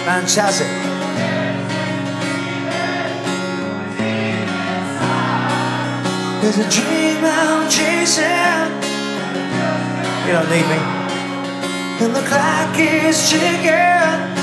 Man Chazzy. There's a dream I'm chasing. You don't need me. And the clock is ticking.